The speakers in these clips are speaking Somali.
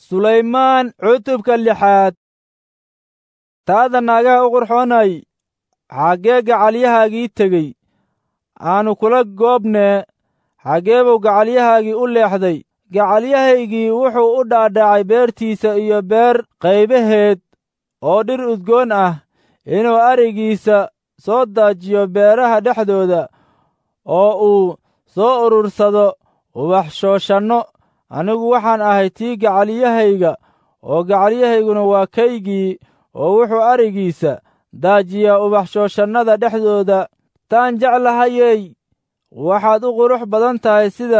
sulaymaan cutubka 6. taada naagaha u qurxoonay xaggee gacalyahaagii tegey aanu kula goobnee xaggee buu gacalyahaagii u leexday gacalyahaygii wuxuu u dhaadhacay beertiisa iyo beer qaybaheed oo dhir udgoon ah inuu arigiisa soo daajiyo beeraha dhexdooda oo uu soo urursado ubax shooshanno anigu waxaan ahay tii gacalyahayga oo gacalyahayguna waa kaygii oo wuxuu arigiisa daajiyaa ubax shooshannada dhexdooda taan jeclahayey waxaad u qurux badan tahay sida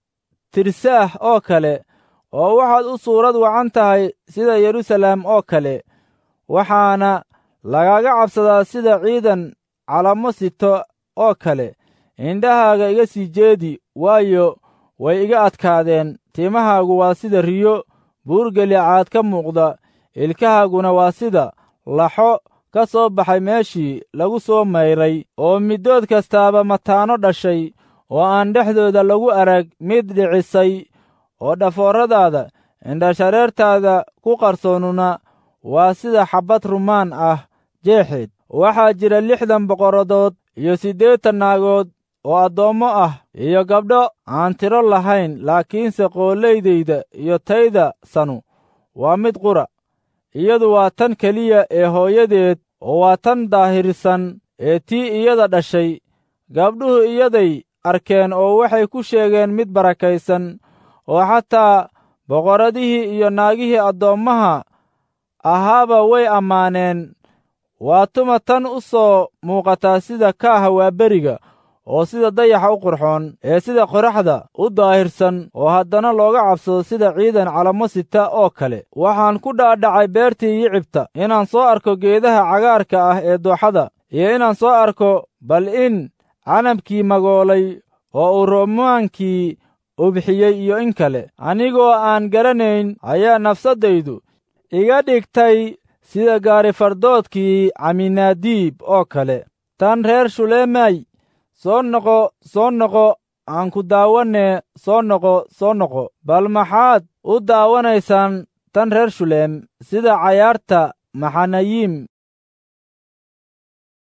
tirsaah oo kale oo waxaad u suurad wacan tahay sida yeruusalaam oo kale waxaana lagaaga cabsadaa sida ciidan calamo sito oo kale indhahaaga iga sii jeedi waayo way iga adkaadeen timahaagu waa sida riyo buur galicaad ka muuqda ilkahaaguna waa sida laxo ka soo baxay meeshii lagu soo mayray oo middood kastaaba mataano dhashay oo aan dhexdooda lagu arag mid dhicisay oo dhafooradaada indhashareertaada ku qarsoonuna waa sida xabbad rumaan ah jeexeed waxaa jira 60 boqoradood iyo 80 naagood oo addoommo ah iyo gabdho aan tiro lahayn laakiinse qoolaydayda iyo tayda sanu waa mid qura iyadu waa tan keliya ee hooyadeed oo waa tan daahirsan ee tii iyada dhashay gabdhuhu iyaday arkeen oo waxay ku sheegeen mid barakaysan oo xataa boqoradihii iyo naagihii addoommaha ahaaba way ammaaneen waa tuma tan u soo muuqataa sida kaaha waaberiga oo sida dayaxa u qurxoon ee sida qoraxda u daahirsan oo haddana looga cabsado sida ciidan calamo sita oo kale waxaan ku dhaadhacay beertii yicibta inaan soo arko geedaha cagaarka ah ee dooxada iyo inaan soo arko bal in canabkii magoolay oo uu romaankii ubixiyey iyo in kale anigoo aan garanayn ayaa nafsaddaydu iga dhigtay sida gaarifardoodkii caminaadiib oo kale tan reer shuleemay soo noqo aan ku daawanee soo noqo bal maxaad u daawanaysaan tan reer shuleem sida cayaarta maxanayiim